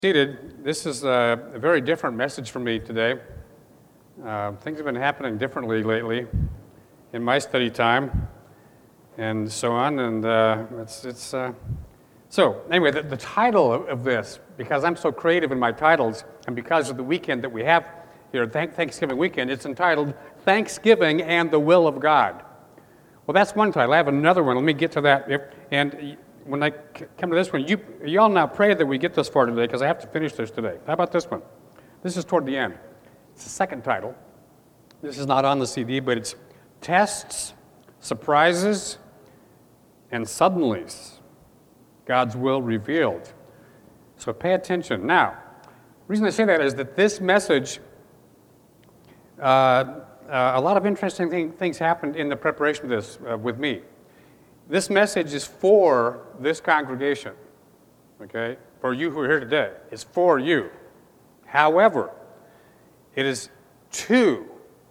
Seated, this is a very different message for me today. Things have been happening differently lately in my study time and so on, and so anyway, the title of this, because I'm so creative in my titles, and because of the weekend that we have here, Thanksgiving weekend, it's entitled Thanksgiving and the Will of God. Well, that's one title. I have another one. Let me get to that. And when I come to this one, you all now pray that we get this far today because I have to finish this today. How about this one? This is toward the end. It's the second title. This is not on the CD, but it's Tests, Surprises, and Suddenlies. God's Will Revealed. So pay attention. Now, the reason I say that is that this message, a lot of interesting things happened in the preparation of this with me. This message is for this congregation, okay? For you who are here today. It's for you. However, it is to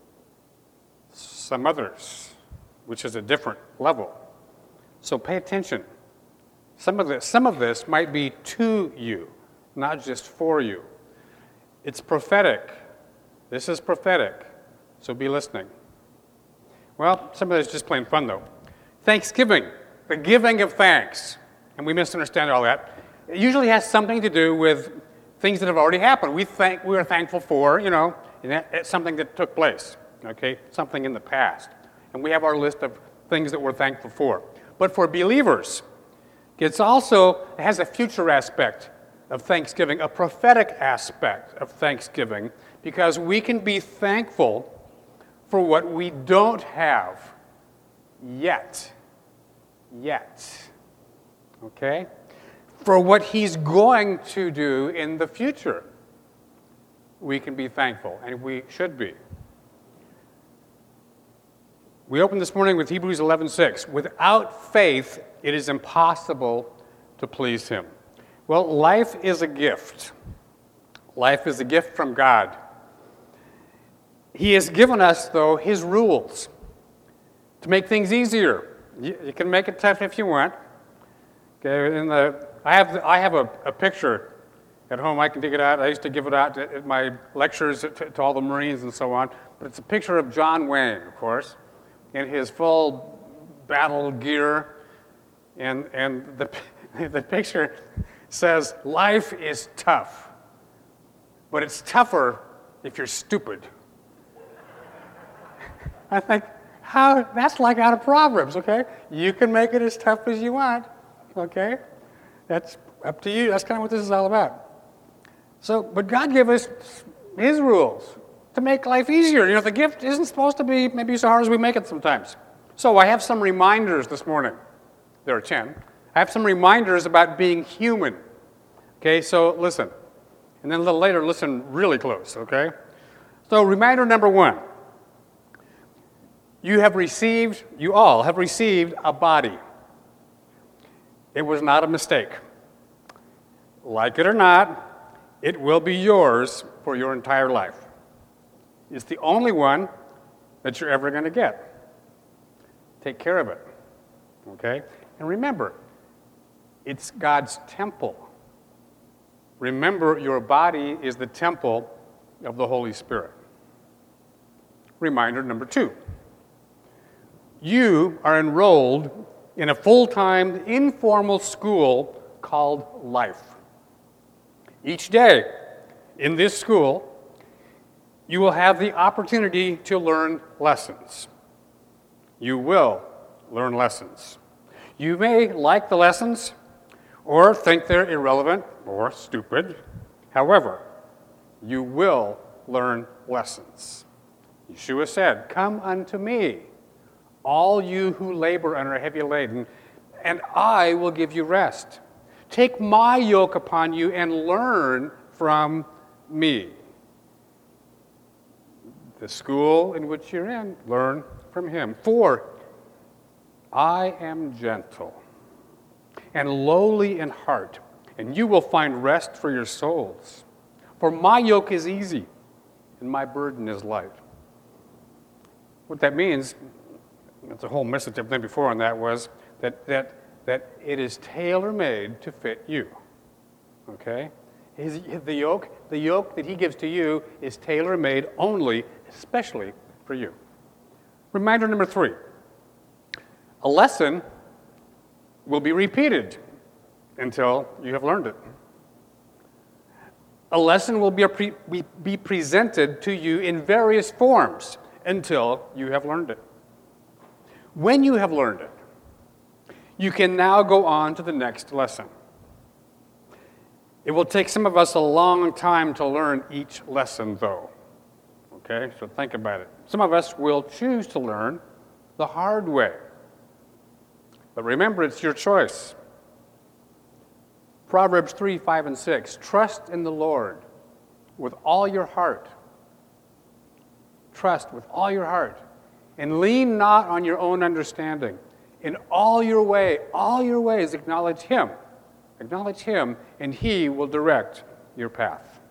some others, which is a different level. So pay attention. Some of this might be to you, not just for you. It's prophetic. This is prophetic, so be listening. Well, some of this is just plain fun, though. Thanksgiving, the giving of thanks, and we misunderstand all that. It usually has something to do with things that have already happened. We are thankful for, something that took place, okay, something in the past. And we have our list of things that we're thankful for. But for believers, it has a future aspect of Thanksgiving, a prophetic aspect of Thanksgiving, because we can be thankful for what we don't have yet. Okay? For what he's going to do in the future. We can be thankful, and we should be. We opened this morning with Hebrews 11:6. Without faith, it is impossible to please him. Well, life is a gift. Life is a gift from God. He has given us, though, his rules to make things easier. You can make it tough if you want. Okay, I have a picture at home. I can dig it out. I used to give it out at my lectures to all the Marines and so on. But it's a picture of John Wayne, of course, in his full battle gear. And the picture says, life is tough, but it's tougher if you're stupid. I think, that's like out of Proverbs, okay? You can make it as tough as you want, okay? That's up to you. That's kind of what this is all about. So, but God gave us his rules to make life easier. The gift isn't supposed to be maybe so hard as we make it sometimes. So I have some reminders this morning. There are 10. I have some reminders about being human. Okay, so listen. And then a little later, listen really close, okay? So reminder number 1. You all have received a body. It was not a mistake. Like it or not, it will be yours for your entire life. It's the only one that you're ever going to get. Take care of it, okay? And remember, it's God's temple. Remember, your body is the temple of the Holy Spirit. Reminder number 2. You are enrolled in a full-time informal school called Life. Each day in this school, you will have the opportunity to learn lessons. You will learn lessons. You may like the lessons or think they're irrelevant or stupid. However, you will learn lessons. Yeshua said, "Come unto me, all you who labor and are heavy laden, and I will give you rest. Take my yoke upon you and learn from me." The school in which you're in, learn from him. 4, I am gentle and lowly in heart, and you will find rest for your souls. For my yoke is easy and my burden is light. What that means, the whole message I've done before on that was that it is tailor-made to fit you, okay? The yoke that he gives to you is tailor-made only, especially for you. Reminder number 3. A lesson will be repeated until you have learned it. A lesson will be presented to you in various forms until you have learned it. When you have learned it, you can now go on to the next lesson. It will take some of us a long time to learn each lesson, though. Okay, so think about it. Some of us will choose to learn the hard way. But remember, it's your choice. Proverbs 3, 5, and 6. Trust in the Lord with all your heart. Trust with all your heart. And lean not on your own understanding. In all your ways, acknowledge Him. Acknowledge Him, and He will direct your path.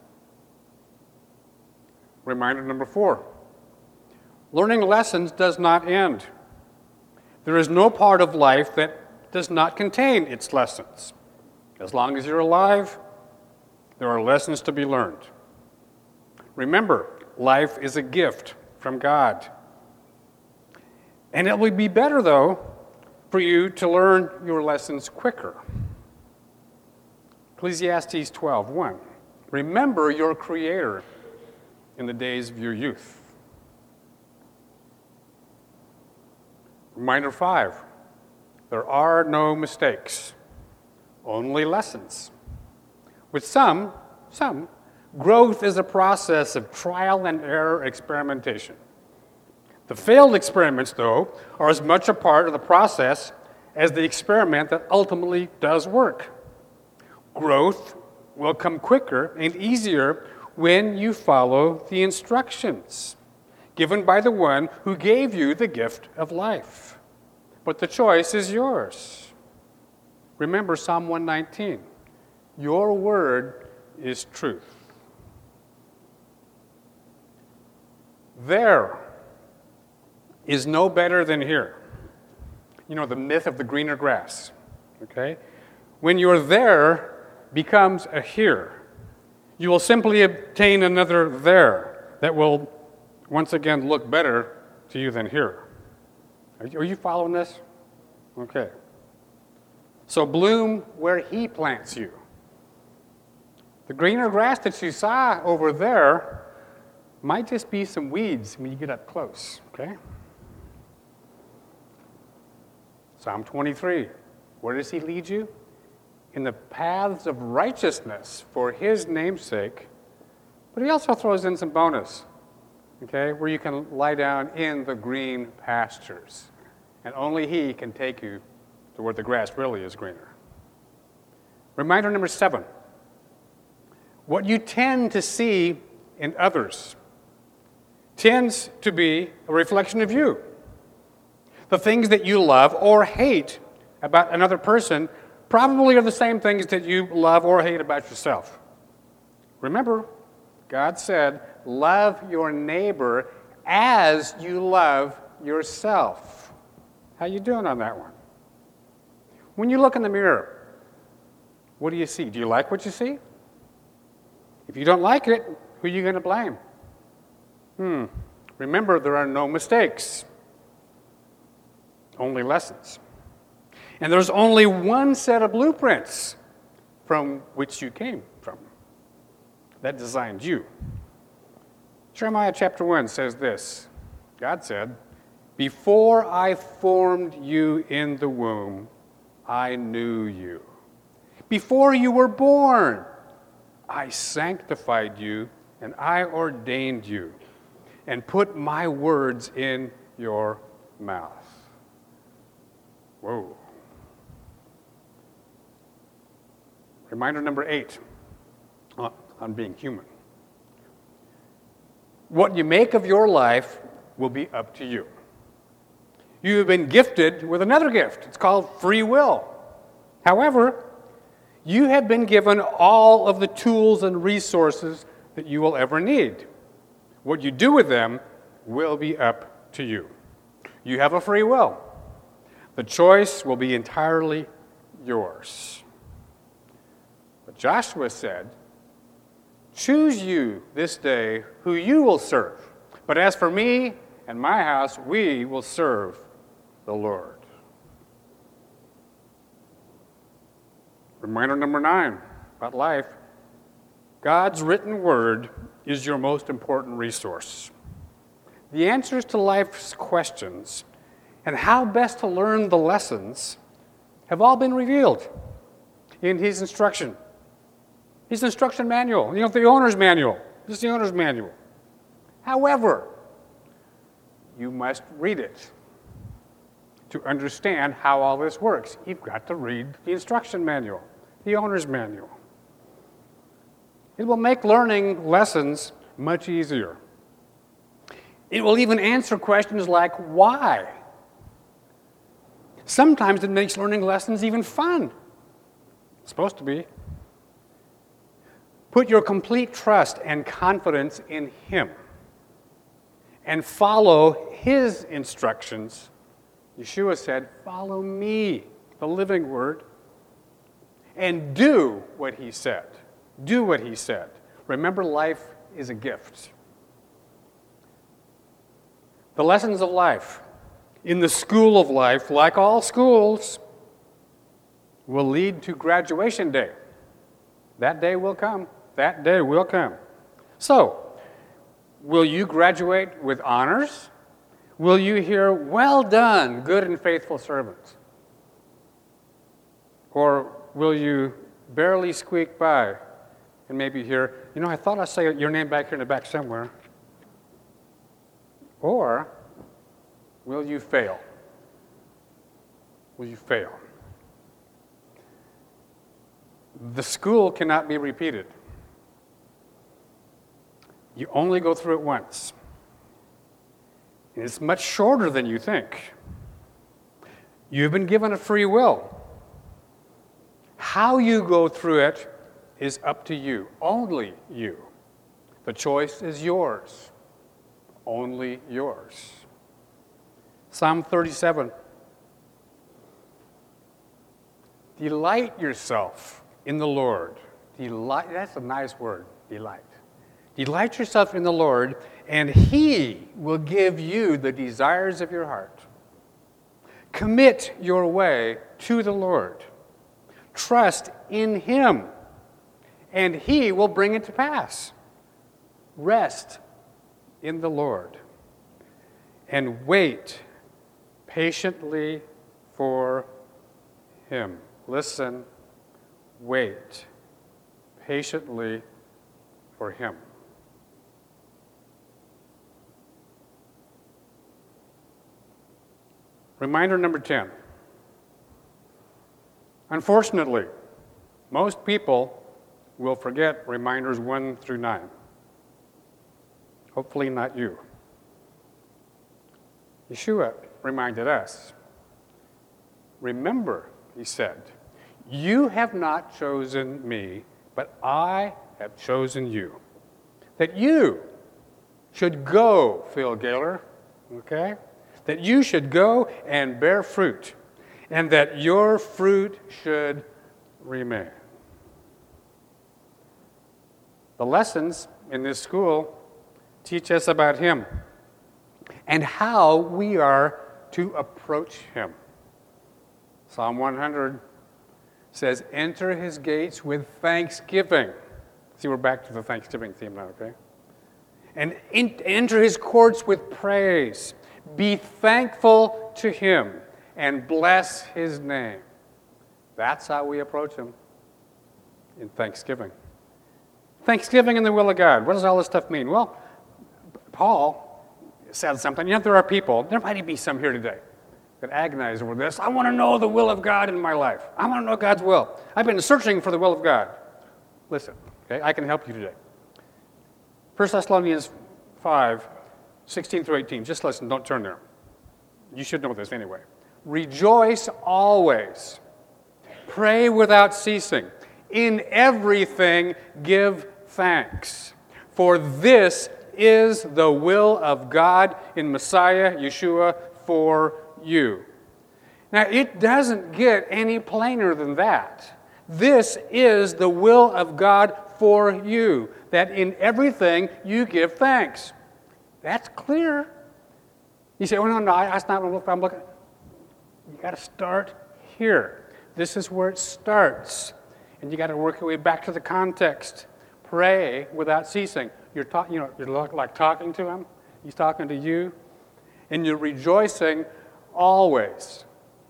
Reminder number 4. Learning lessons does not end. There is no part of life that does not contain its lessons. As long as you're alive, there are lessons to be learned. Remember, life is a gift from God. And it would be better, though, for you to learn your lessons quicker. Ecclesiastes 12:1. Remember your Creator in the days of your youth. Reminder 5. There are no mistakes, only lessons. With some, growth is a process of trial and error experimentation. The failed experiments, though, are as much a part of the process as the experiment that ultimately does work. Growth will come quicker and easier when you follow the instructions given by the one who gave you the gift of life. But the choice is yours. Remember Psalm 119. Your word is truth. There is no better than here. You know, the myth of the greener grass. Okay? When you're there becomes a here, you will simply obtain another there that will once again look better to you than here. Are you following this? Okay. So bloom where He plants you. The greener grass that you saw over there might just be some weeds when you get up close, okay? Psalm 23, where does He lead you? In the paths of righteousness for His name's sake. But He also throws in some bonus, okay, where you can lie down in the green pastures. And only He can take you to where the grass really is greener. Reminder number 7. What you tend to see in others tends to be a reflection of you. The things that you love or hate about another person probably are the same things that you love or hate about yourself. Remember, God said, love your neighbor as you love yourself. How you doing on that one? When you look in the mirror, what do you see? Do you like what you see? If you don't like it, who are you going to blame? Remember, there are no mistakes, only lessons. And there's only one set of blueprints from which you came from that designed you. Jeremiah chapter 1 says this. God said, before I formed you in the womb, I knew you. Before you were born, I sanctified you and I ordained you and put my words in your mouth. Whoa. Reminder number 8 on being human. What you make of your life will be up to you. You have been gifted with another gift. It's called free will. However, you have been given all of the tools and resources that you will ever need. What you do with them will be up to you. You have a free will. The choice will be entirely yours. But Joshua said, Choose you this day who you will serve. But as for me and my house, we will serve the Lord. Reminder number 9 about life. God's written word is your most important resource. The answers to life's questions and how best to learn the lessons have all been revealed in his instruction. His instruction manual, the owner's manual. This is the owner's manual. However, you must read it to understand how all this works. You've got to read the instruction manual, the owner's manual. It will make learning lessons much easier. It will even answer questions like why. Sometimes it makes learning lessons even fun. It's supposed to be. Put your complete trust and confidence in him and follow his instructions. Yeshua said, follow me, the living word, and do what he said. Do what he said. Remember, life is a gift. The lessons of life in the school of life, like all schools, will lead to graduation day. That day will come. That day will come. So, will you graduate with honors? Will you hear, well done, good and faithful servant? Or will you barely squeak by and maybe hear, I thought I saw your name back here in the back somewhere? Or will you fail? Will you fail? The school cannot be repeated. You only go through it once. And it's much shorter than you think. You've been given a free will. How you go through it is up to you, only you. The choice is yours, only yours. Psalm 37. Delight yourself in the Lord. Delight, that's a nice word, delight. Delight yourself in the Lord, and he will give you the desires of your heart. Commit your way to the Lord. Trust in him, and he will bring it to pass. Rest in the Lord, and wait patiently for him. Listen, wait patiently for him. Reminder number 10. Unfortunately, most people will forget reminders 1 through 9. Hopefully not you. Yeshua reminded us. Remember, he said, you have not chosen me, but I have chosen you. That you should go, Phil Gaylor, okay? That you should go and bear fruit, and that your fruit should remain. The lessons in this school teach us about him and how we are to approach him. Psalm 100 says, enter his gates with thanksgiving. See, we're back to the Thanksgiving theme now, okay? And enter his courts with praise. Be thankful to him and bless his name. That's how we approach him in thanksgiving. Thanksgiving in the will of God. What does all this stuff mean? Well, Paul said something. There are people, there might be some here today, that agonize over this. I want to know the will of God in my life. I want to know God's will. I've been searching for the will of God. Listen, okay, I can help you today. 1 Thessalonians 5, 16 through 18. Just listen, don't turn there. You should know this anyway. Rejoice always. Pray without ceasing. In everything give thanks. For this is the will of God in Messiah, Yeshua, for you. Now, it doesn't get any plainer than that. This is the will of God for you, that in everything you give thanks. That's clear. You say, oh, no, that's not what I'm looking. You got to start here. This is where it starts. And you got to work your way back to the context. Pray without ceasing. You're like talking to him. He's talking to you. And you're rejoicing always.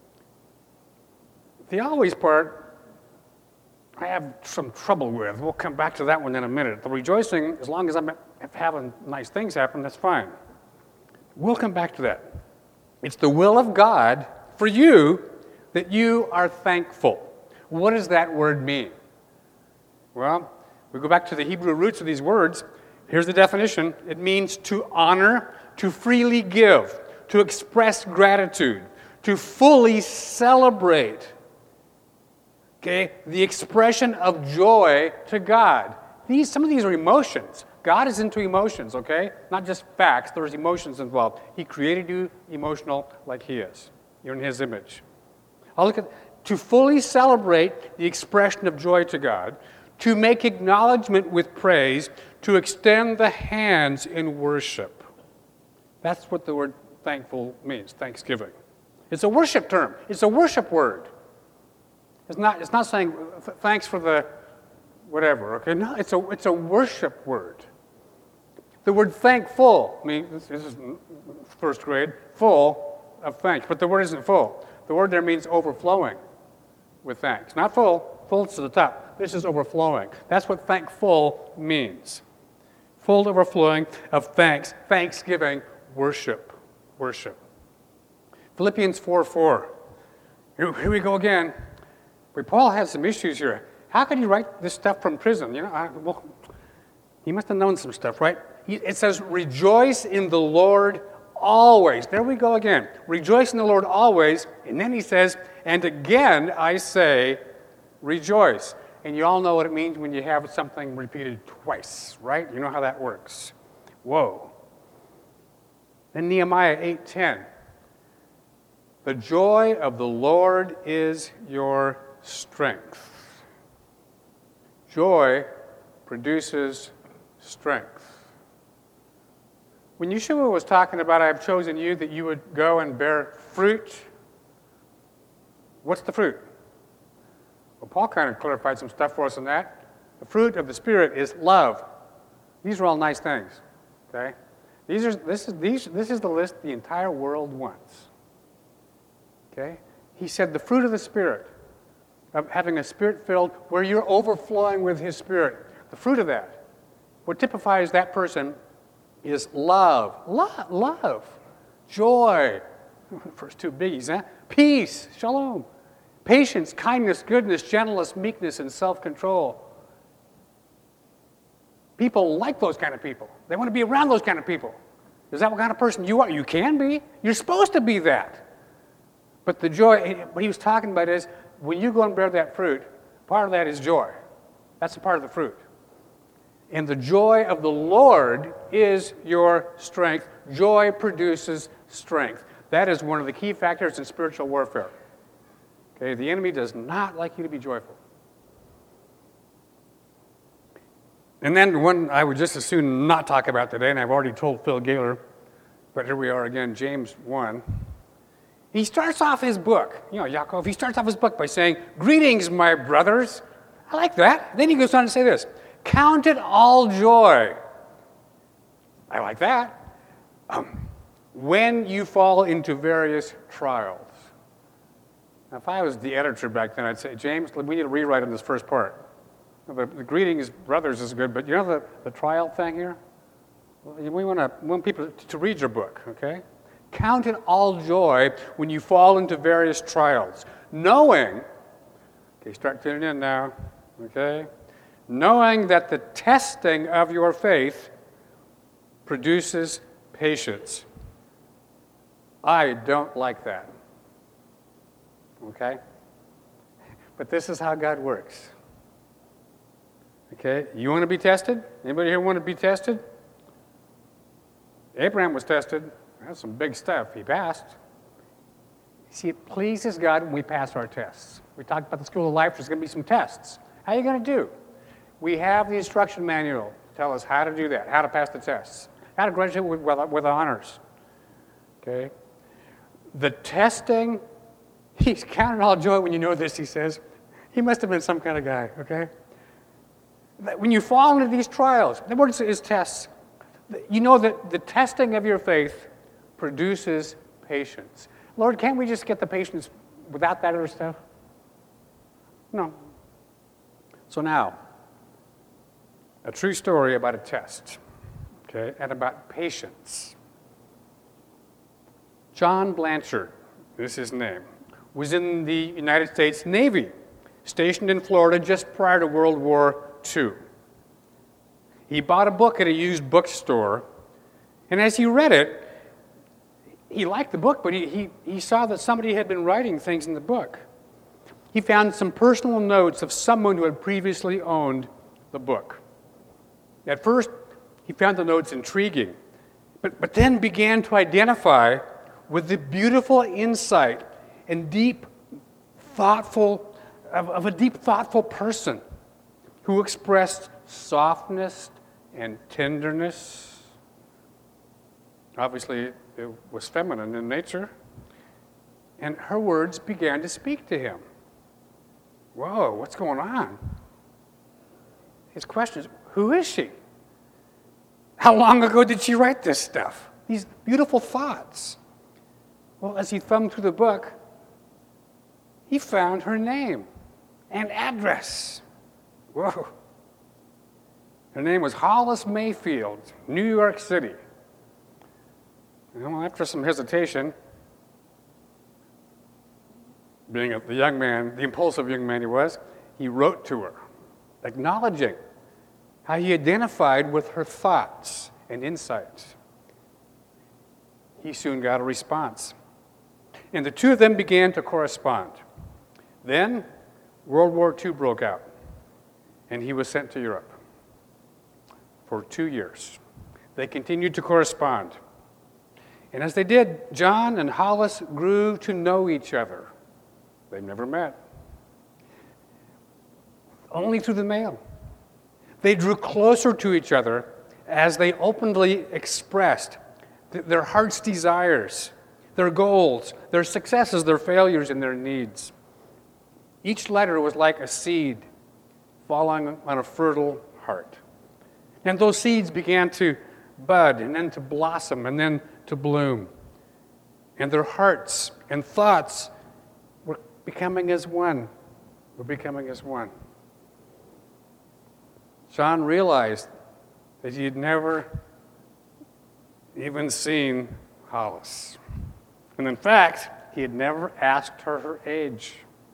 The always part, I have some trouble with. We'll come back to that one in a minute. The rejoicing, as long as I'm having nice things happen, that's fine. We'll come back to that. It's the will of God for you that you are thankful. What does that word mean? Well, we go back to the Hebrew roots of these words. Here's the definition. It means to honor, to freely give, to express gratitude, to fully celebrate. Okay, the expression of joy to God. Some of these are emotions. God is into emotions, okay? Not just facts, there's emotions involved. He created you emotional like he is. You're in his image. I'll look at to fully celebrate the expression of joy to God, to make acknowledgement with praise, to extend the hands in worship. That's what the word thankful means, thanksgiving. It's a worship term. It's a worship word. It's not saying thanks for the whatever, okay? No, it's a worship word. The word thankful means, this is first grade, full of thanks. But the word isn't full. The word there means overflowing with thanks. Not full, full to the top. This is overflowing. That's what thankful means. Full overflowing of thanks, thanksgiving, worship. Philippians 4:4. Here we go again. But Paul has some issues here. How could he write this stuff from prison? He must have known some stuff, right? It says, rejoice in the Lord always. There we go again. Rejoice in the Lord always. And then he says, and again I say, rejoice. And you all know what it means when you have something repeated twice, right? You know how that works. Whoa. Then Nehemiah 8:10. The joy of the Lord is your strength. Joy produces strength. When Yeshua was talking about, I have chosen you that you would go and bear fruit, what's the fruit? Well, Paul kind of clarified some stuff for us on that. The fruit of the Spirit is love. These are all nice things, okay? This is the list the entire world wants, okay? He said the fruit of the Spirit, of having a Spirit-filled, where you're overflowing with His Spirit. The fruit of that, what typifies that person is love. Love. Joy. First two biggies, huh? Peace. Shalom. Patience, kindness, goodness, gentleness, meekness, and self-control. People like those kind of people. They want to be around those kind of people. Is that what kind of person you are? You can be. You're supposed to be that. But the joy, what he was talking about is, when you go and bear that fruit, part of that is joy. That's a part of the fruit. And the joy of the Lord is your strength. Joy produces strength. That is one of the key factors in spiritual warfare. Okay, the enemy does not like you to be joyful. And then one I would just as soon not talk about today, and I've already told Phil Gaylor, but here we are again, James 1. He starts off his book, Yaakov, he starts off his book by saying, greetings, my brothers. I like that. Then he goes on to say this, count it all joy. I like that. When you fall into various trials. Now, if I was the editor back then, I'd say, James, we need to rewrite on this first part. The greetings, brothers, is good, but you know the trial thing here? We want people to read your book, okay? Count it all joy when you fall into various trials, knowing, okay, start tuning in now, okay? Knowing that the testing of your faith produces patience. I don't like that, okay? But this is how God works. Okay, you want to be tested? Anybody here want to be tested? Abraham was tested. That's some big stuff. He passed. See, it pleases God when we pass our tests. We talked about the school of life. There's going to be some tests. How are you going to do? We have the instruction manual to tell us how to do that, how to pass the tests, how to graduate with honors. Okay? The testing, he's counting all joy when you know this, he says. He must have been some kind of guy, okay? When you fall into these trials, the word is tests. You know that the testing of your faith produces patience. Lord, can't we just get the patience without that other stuff? No. So now, a true story about a test, okay, and about patience. John Blanchard, this is his name, was in the United States Navy, stationed in Florida just prior to World War II. He bought a book at a used bookstore, and as he read it, he liked the book, but he saw that somebody had been writing things in the book. He found some personal notes of someone who had previously owned the book. At first, he found the notes intriguing, but then began to identify with the beautiful insight and deep, thoughtful, of a deep, thoughtful person who expressed softness and tenderness. Obviously, it was feminine in nature. And her words began to speak to him. Whoa, what's going on? His question is, who is she? How long ago did she write this stuff? These beautiful thoughts. Well, as he thumbed through the book, he found her name and address. Whoa. Her name was Hollis Mayfield, New York City. Well, after some hesitation, being the young man, the impulsive young man he was, he wrote to her, acknowledging how he identified with her thoughts and insights. He soon got a response, and the two of them began to correspond. Then, World War II broke out, and he was sent to Europe for 2 years. They continued to correspond. And as they did, John and Hollis grew to know each other. They've never met. Only through the mail. They drew closer to each other as they openly expressed their heart's desires, their goals, their successes, their failures, and their needs. Each letter was like a seed falling on a fertile heart. And those seeds began to bud, and then to blossom, and then to bloom. And their hearts and thoughts were becoming as one. Were becoming as one. John realized that he had never even seen Hollis. And in fact, he had never asked her age.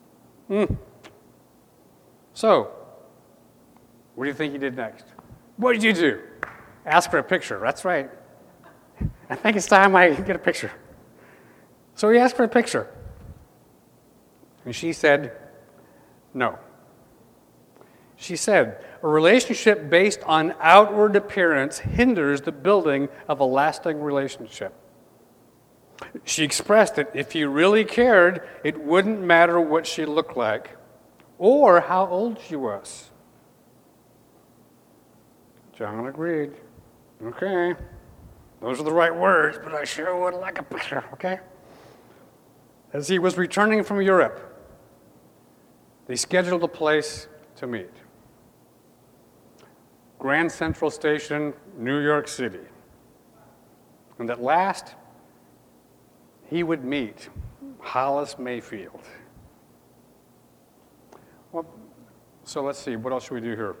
So, what do you think he did next? What did you do? Ask for a picture. That's right. I think it's time I get a picture. So he asked for a picture. And she said, no. She said, a relationship based on outward appearance hinders the building of a lasting relationship. She expressed that if he really cared, it wouldn't matter what she looked like or how old she was. John agreed. Okay, those are the right words, but I sure would like a picture, okay? As he was returning from Europe, they scheduled a place to meet. Grand Central Station, New York City. And at last, he would meet Hollis Mayfield. Well, so let's see, what else should we do here?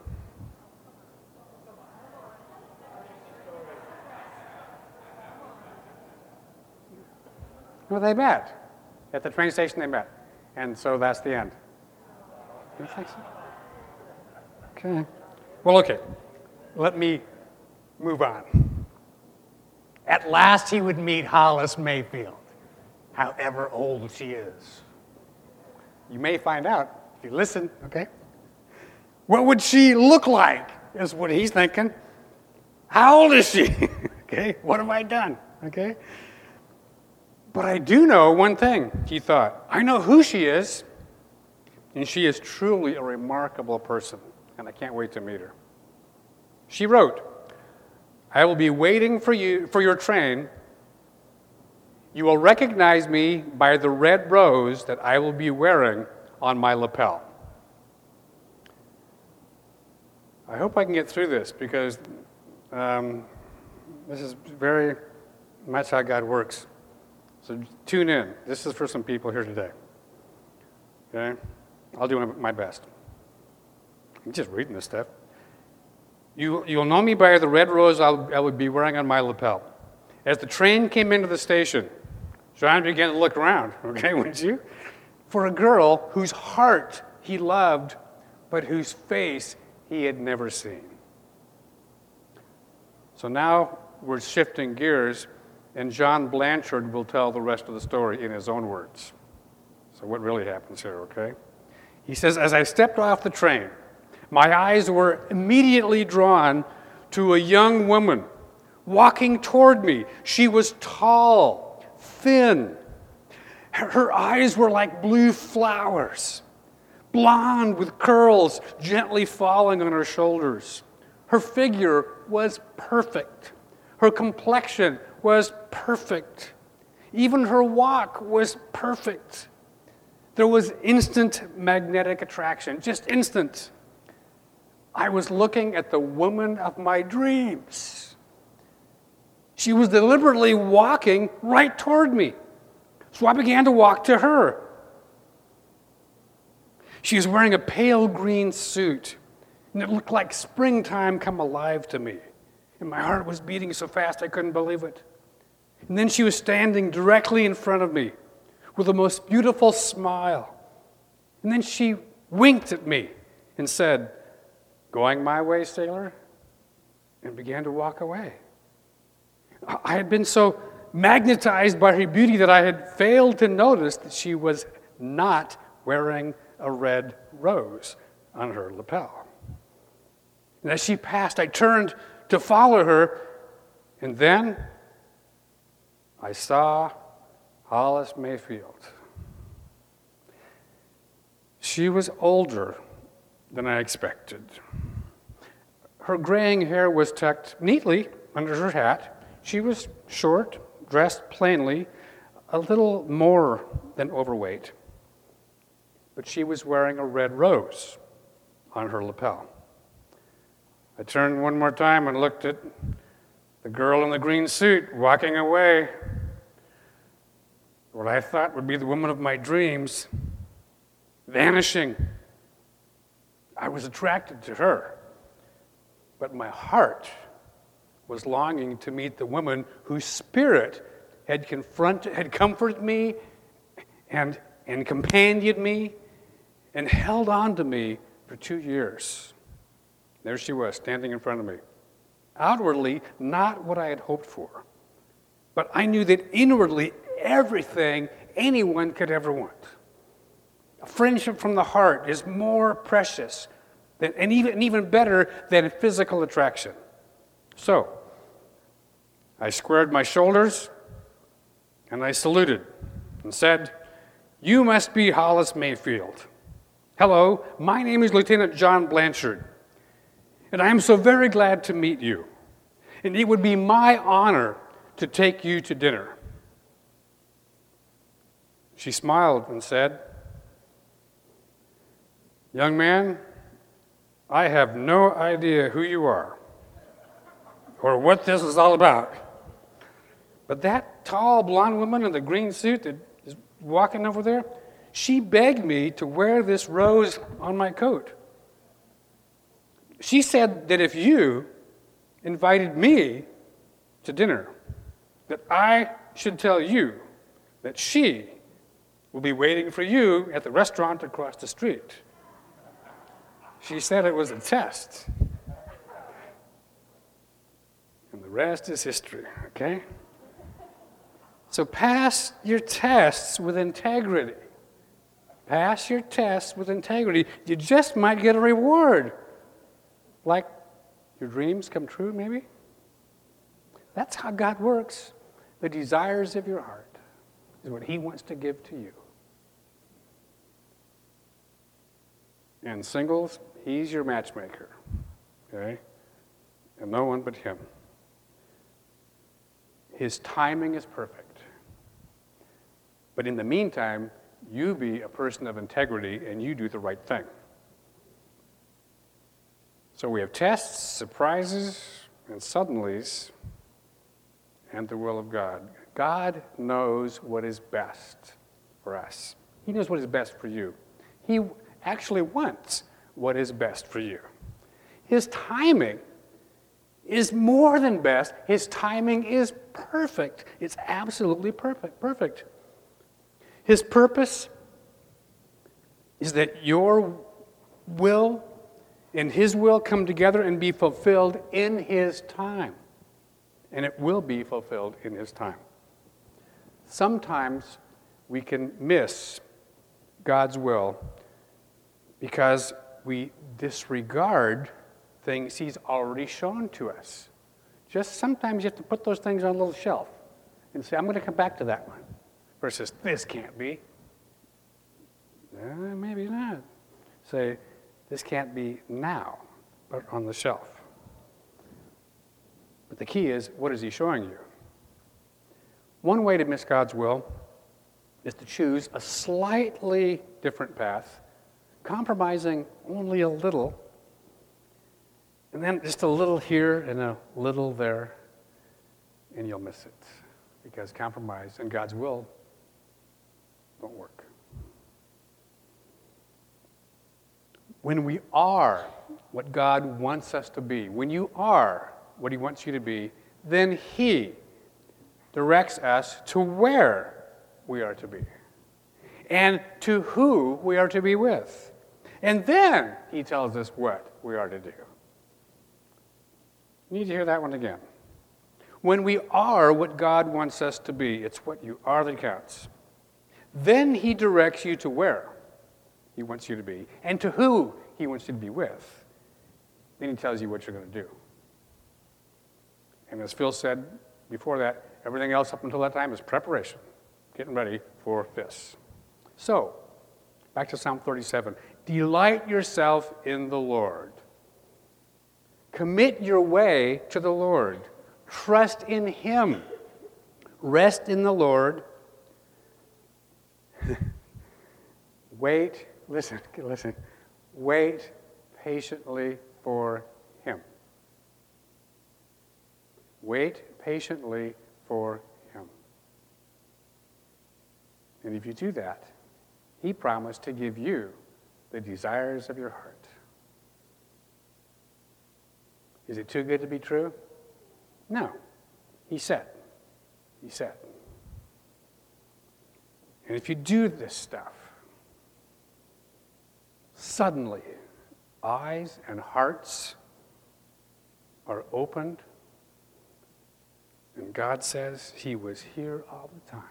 Well, they met. At the train station, they met. And so that's the end. You think so? Okay. Well, okay. Let me move on. At last, he would meet Hollis Mayfield, however old she is. You may find out if you listen, okay? What would she look like, is what he's thinking. How old is she? Okay, what have I done? Okay? But I do know one thing, he thought. I know who she is, and she is truly a remarkable person. and I can't wait to meet her. She wrote, "I will be waiting for you for your train. You will recognize me by the red rose that I will be wearing on my lapel." I hope I can get through this because this is very much how God works. So tune in. This is for some people here today. Okay? I'll do my best. I'm just reading this stuff. You'll know me by the red rose I would be wearing on my lapel. As the train came into the station, John began to look around, okay, wouldn't you? For a girl whose heart he loved, but whose face he had never seen. So now we're shifting gears, and John Blanchard will tell the rest of the story in his own words. So what really happens here, okay? He says, "As I stepped off the train, my eyes were immediately drawn to a young woman walking toward me. She was tall, thin. Her eyes were like blue flowers, blonde with curls gently falling on her shoulders. Her figure was perfect. Her complexion was perfect. Even her walk was perfect. There was instant magnetic attraction, just instant. I was looking at the woman of my dreams. She was deliberately walking right toward me. So I began to walk to her. She was wearing a pale green suit, and it looked like springtime come alive to me. And my heart was beating so fast I couldn't believe it. And then she was standing directly in front of me with the most beautiful smile. And then she winked at me and said, 'Going my way, sailor?' and began to walk away. I had been so magnetized by her beauty that I had failed to notice that she was not wearing a red rose on her lapel. And as she passed, I turned to follow her, and then I saw Hollis Mayfield. She was older than I expected. Her graying hair was tucked neatly under her hat. She was short, dressed plainly, a little more than overweight. But she was wearing a red rose on her lapel. I turned one more time and looked at the girl in the green suit walking away. What I thought would be the woman of my dreams, vanishing. I was attracted to her, but my heart was longing to meet the woman whose spirit had comforted me and companioned me and held on to me for 2 years. There she was, standing in front of me. Outwardly, not what I had hoped for, but I knew that inwardly, everything anyone could ever want. A friendship from the heart is more precious and even better than physical attraction. So, I squared my shoulders and I saluted and said, "You must be Hollis Mayfield. Hello, my name is Lieutenant John Blanchard, and I am so very glad to meet you. And it would be my honor to take you to dinner." She smiled and said, "Young man, I have no idea who you are or what this is all about. But that tall blonde woman in the green suit that is walking over there, she begged me to wear this rose on my coat. She said that if you invited me to dinner, that I should tell you that she will be waiting for you at the restaurant across the street. She said it was a test. And the rest is history, okay? So pass your tests with integrity. Pass your tests with integrity. You just might get a reward. Like your dreams come true, maybe? That's how God works. The desires of your heart is what He wants to give to you. And singles, He's your matchmaker, okay? And no one but him. His timing is perfect. But in the meantime, you be a person of integrity and you do the right thing. So we have tests, surprises, and suddenlies, and the will of God. God knows what is best for us. He knows what is best for you. He actually wants what is best for you. His timing is more than best. His timing is perfect. It's absolutely perfect. His purpose is that your will and his will come together and be fulfilled in his time. And it will be fulfilled in his time. Sometimes we can miss God's will because we disregard things he's already shown to us. Just sometimes you have to put those things on a little shelf and say, I'm going to come back to that one. Versus, this can't be. Maybe not. Say, this can't be now, but on the shelf. But the key is, what is he showing you? One way to miss God's will is to choose a slightly different path, compromising only a little, and then just a little here and a little there, and you'll miss it. Because compromise and God's will don't work. When we are what God wants us to be, when you are what he wants you to be, then he directs us to where we are to be and to who we are to be with. And then he tells us what we are to do. You need to hear that one again. When we are what God wants us to be, it's what you are that counts. Then he directs you to where he wants you to be and to who he wants you to be with. Then he tells you what you're going to do. And as Phil said before that, everything else up until that time is preparation, getting ready for this. So, back to Psalm 37. Delight yourself in the Lord. Commit your way to the Lord. Trust in him. Rest in the Lord. Wait, listen. Wait patiently for him. Wait patiently for him. And if you do that, he promised to give you the desires of your heart. Is it too good to be true? No. He said. And if you do this stuff, suddenly eyes and hearts are opened, and God says he was here all the time.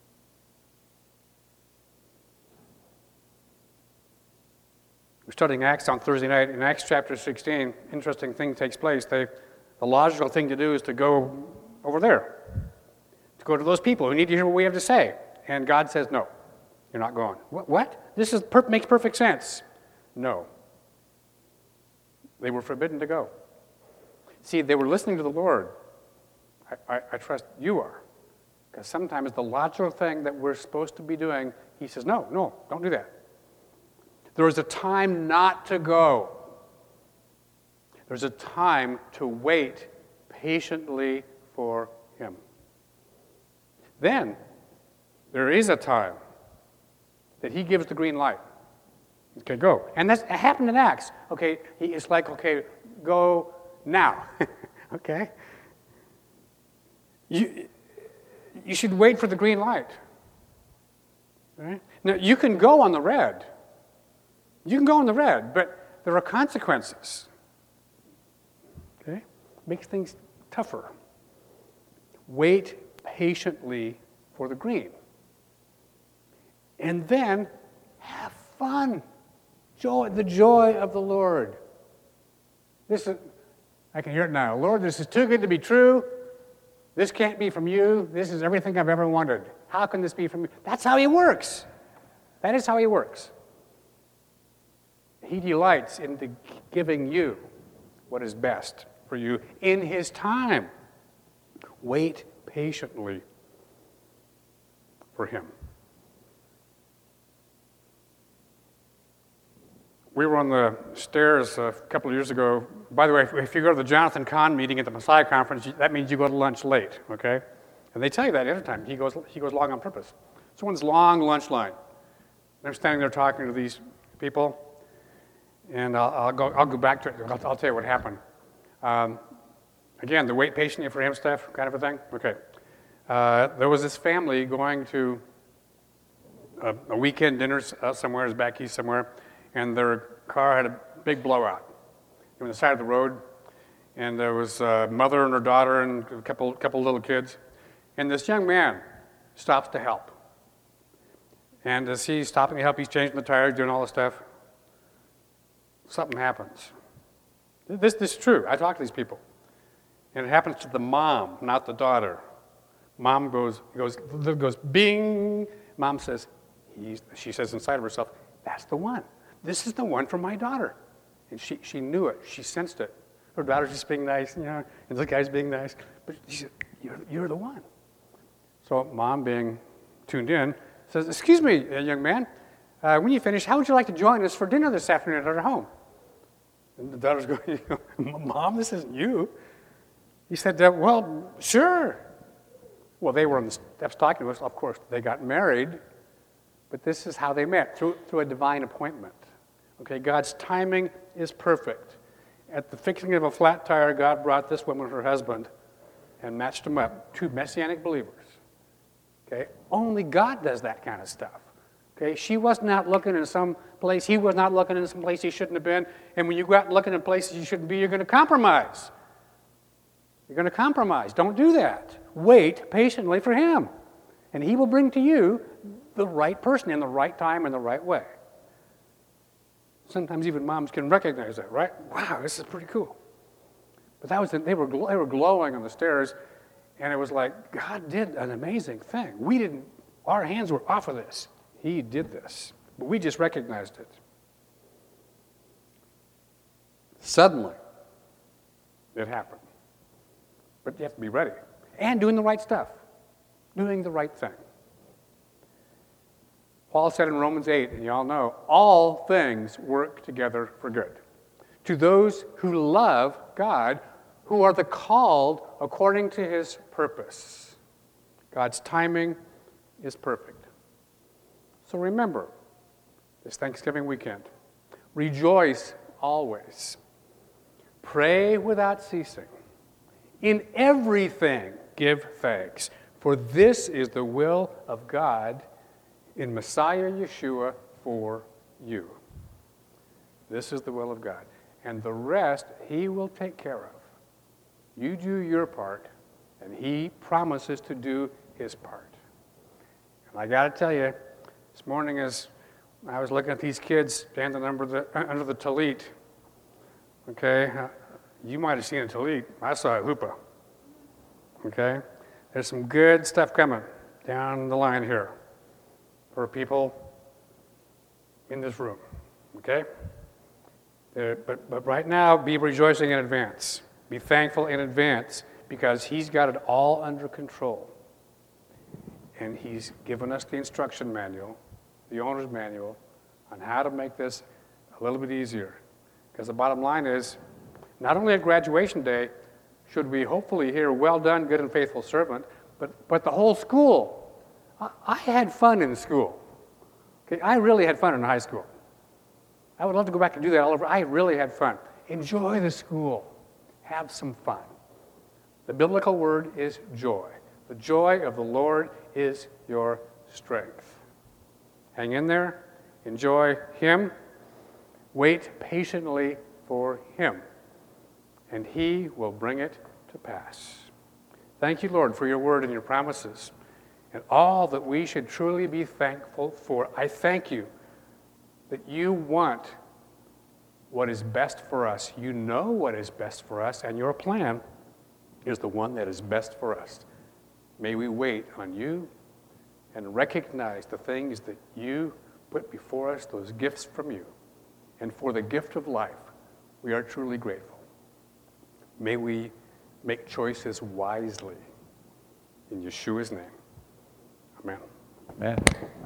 We're studying Acts on Thursday night. In Acts chapter 16, interesting thing takes place. The logical thing to do is to go over there, to go to those people who need to hear what we have to say. And God says, no, you're not going. What? This makes perfect sense. No. They were forbidden to go. See, they were listening to the Lord. I trust you are. Because sometimes the logical thing that we're supposed to be doing, he says, no, don't do that. There is a time not to go. There's a time to wait patiently for him. Then, there is a time that he gives the green light. Okay, go. And it happened in Acts. Okay, it's like, okay, go now. Okay? You should wait for the green light. All right? Now, you can go on the red. You can go on the red, but there are consequences. Okay? Makes things tougher. Wait patiently for the green. And then have fun. The joy of the Lord. I can hear it now. Lord, this is too good to be true. This can't be from you. This is everything I've ever wanted. How can this be from you? That's how he works. That is how he works. He delights in giving you what is best for you in His time. Wait patiently for Him. We were on the stairs a couple of years ago. By the way, if you go to the Jonathan Cahn meeting at the Messiah Conference, that means you go to lunch late, okay? And they tell you that every time. He goes long on purpose. It's one of this long lunch line. They're standing there talking to these people, and I'll go back to it. I'll tell you what happened. Again, the wait patiently for Him stuff kind of a thing. Okay. There was this family going to a weekend dinner somewhere, it's back east somewhere, and their car had a big blowout. They were on the side of the road, and there was a mother and her daughter and a couple little kids. And this young man stops to help. And as he's stopping to help, he's changing the tires, doing all this stuff. Something happens. This is true. I talk to these people. And it happens to the mom, not the daughter. Mom goes bing. Mom says, she says inside of herself, that's the one. This is the one for my daughter. And she knew it. She sensed it. Her daughter's just being nice, and the guy's being nice. But she said, you're the one. So Mom, being tuned in, says, excuse me, young man, when you finish, how would you like to join us for dinner this afternoon at our home? And the daughter's going, Mom, this isn't you. He said, well, sure. Well, they were on the steps talking to us. Of course, they got married, but this is how they met, through a divine appointment. Okay, God's timing is perfect. At the fixing of a flat tire, God brought this woman and her husband and matched them up, two Messianic believers. Okay, only God does that kind of stuff. Okay, she was not looking in some place, he was not looking in some place he shouldn't have been, and when you go out looking in places you shouldn't be, you're going to compromise. You're going to compromise. Don't do that. Wait patiently for Him, and He will bring to you the right person in the right time and the right way. Sometimes even moms can recognize that, right? Wow, this is pretty cool. But they were glowing on the stairs, and it was like God did an amazing thing. Our hands were off of this. He did this, but we just recognized it. Suddenly, it happened. But you have to be ready. And doing the right stuff. Doing the right thing. Paul said in Romans 8, and you all know, all things work together for good. To those who love God, who are the called according to His purpose. God's timing is perfect. So remember, this Thanksgiving weekend, rejoice always. Pray without ceasing. In everything, give thanks, for this is the will of God in Messiah Yeshua for you. This is the will of God. And the rest He will take care of. You do your part, and He promises to do His part. And I got to tell you, this morning as I was looking at these kids standing under the tallit, okay, you might have seen a tallit. I saw a huppah. Okay? There's some good stuff coming down the line here for people in this room. Okay? But right now, be rejoicing in advance. Be thankful in advance because He's got it all under control. And He's given us the instruction manual, the owner's manual, on how to make this a little bit easier. Because the bottom line is, not only at graduation day should we hopefully hear, well done, good and faithful servant, but the whole school. I had fun in school. Okay, I really had fun in high school. I would love to go back and do that all over. I really had fun. Enjoy the school. Have some fun. The biblical word is joy. The joy of the Lord is your strength. Hang in there. Enjoy Him. Wait patiently for Him, and He will bring it to pass. Thank you, Lord, for your word and your promises, and all that we should truly be thankful for. I thank you that you want what is best for us. You know what is best for us, and your plan is the one that is best for us. May we wait on you and recognize the things that you put before us, those gifts from you, and for the gift of life, we are truly grateful. May we make choices wisely. In Yeshua's name, amen. Amen.